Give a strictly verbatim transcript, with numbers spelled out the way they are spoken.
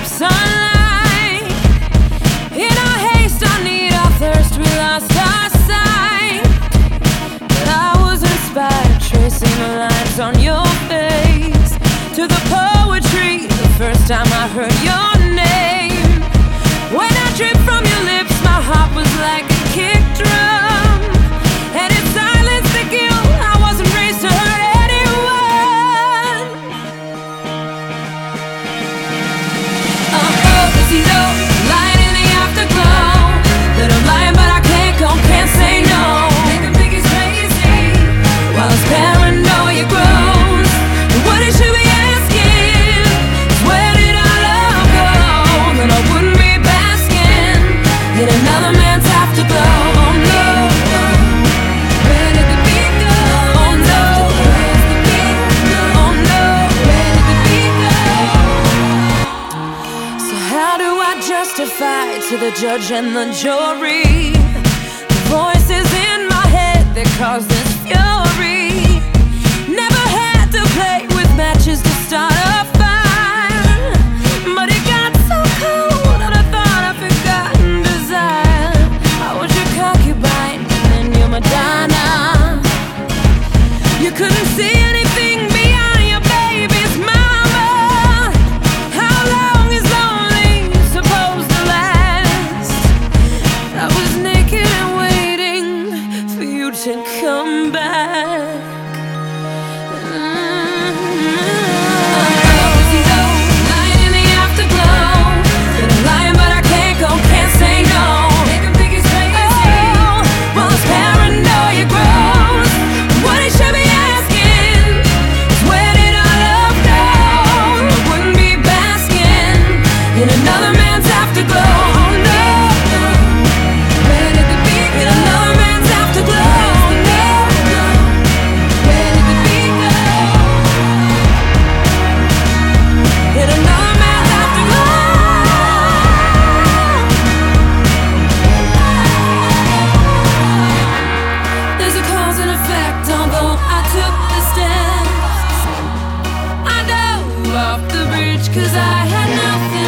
up sunlight. In our haste, our need, our thirst, we lost our sight. But I was inspired, tracing the lines on your face, to the poetry, the first time I heard your name. When I dripped from your lips, my heart was like a kick drum, and it silenced the guilt. I wasn't raised to hurt anyone. Uh-oh, 'cause you know, lying in the afterglow, that I'm lying but I can't go, can't say no. Making biggies crazy, while his paranoia grows. And what it should be asking is, where did our love go? Then I wouldn't be basking in another man's afterglow. Oh no, where did the beat go? Oh no, where's the beat? Oh no, where did the beat go? So how do I justify to the judge and the jury the voices in my head that cause this fury? Never had to play with matches to start a fire, but it got so cold that I thought I forgotten desire. I was your concubine and you're Madonna. You couldn't see anything beyond your baby's mama. How long is lonely supposed to last? I was naked and waiting for you to come back. Cause I had nothing.